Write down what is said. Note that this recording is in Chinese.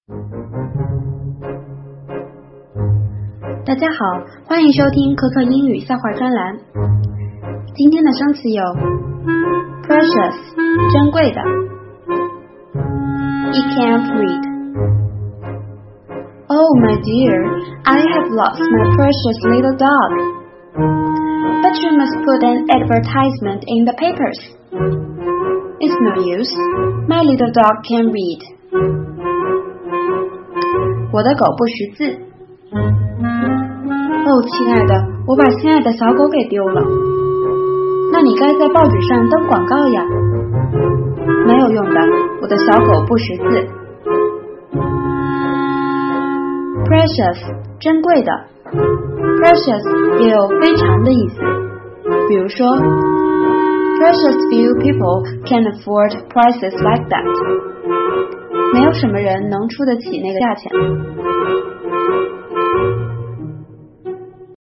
大家好，欢迎收听可可英语笑话专栏。今天的生词有 precious 珍贵的 He can't read. Oh my dear, I have lost my precious little dog. But you must put an advertisement in the papers. It's no use. My little dog can read. 我的狗不识字。哦，亲爱的，我把心爱的小狗给丢了。那你该在报纸上登广告呀。没有用的，我的小狗不识字。Precious 珍贵的 Precious 也有非常的意思，比如说 Precious few people can afford prices like that. 没有什么人能出得起那个价钱。